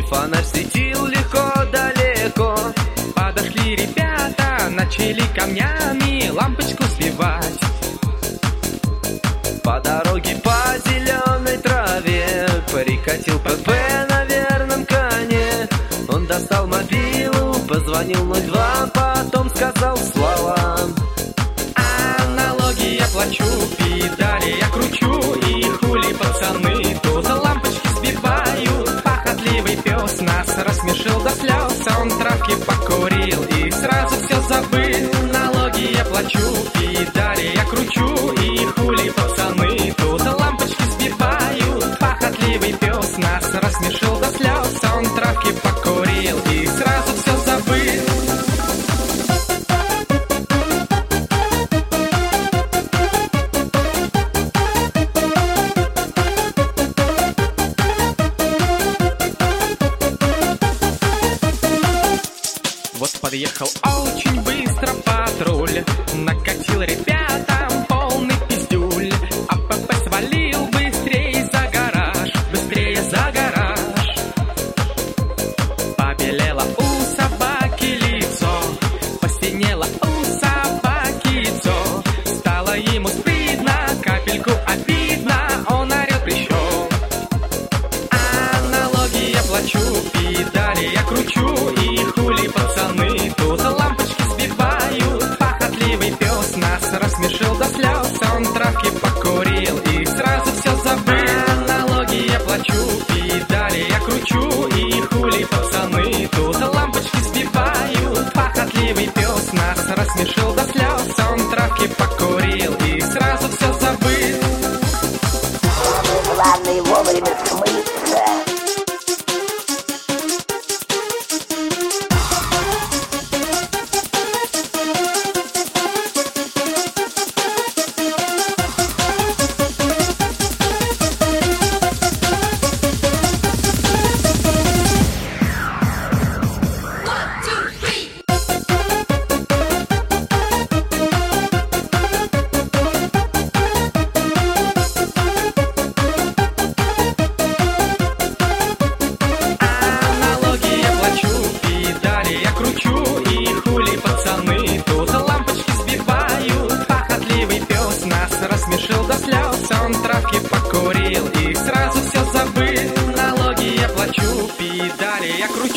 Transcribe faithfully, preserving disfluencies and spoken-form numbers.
фонарь светил легко далеко. Подошли ребята, начали камнями лампочку сбивать. По дороге по зеленой траве прикатил ПП на верном коне. Он достал мобилу, позвонил ноль два, потом сказал слова: а налоги я плачу, педали я кручу, и хули пацаны тут лампочки сбивают. Похотливый пес нас рассмешил до слез, он травки покурил и сразу все забыл. Налоги я плачу, педали я кручу, и хули пацаны тут лампочки сбивают. Похотливый пес нас рассмешил до слез, он травки покурил и сразу все забыл. Вот подъехал очень быстро патруль, накатил ребятам полный пиздюль. А ПП свалил быстрее за гараж, быстрее за гараж. Побелело у собаки лицо, посинело у собаки лицо. Стало ему стыдно, капельку обидно, он орет еще: а налоги я плачу, педали я кручу, и хули пацаны тут лампочки сбивают. Похотливый пес нас рассмешил до слез, он травки покурил и сразу все забыл. Налоги я плачу, педали я кручу, и хули пацаны тут лампочки сбивают. Похотливый пес нас рассмешил до слез, он травки покурил и сразу все забыл. Главное вовремя смыться. Рассмешил до слез, он травки покурил и сразу все забыл. Налоги я плачу, педали я кручу.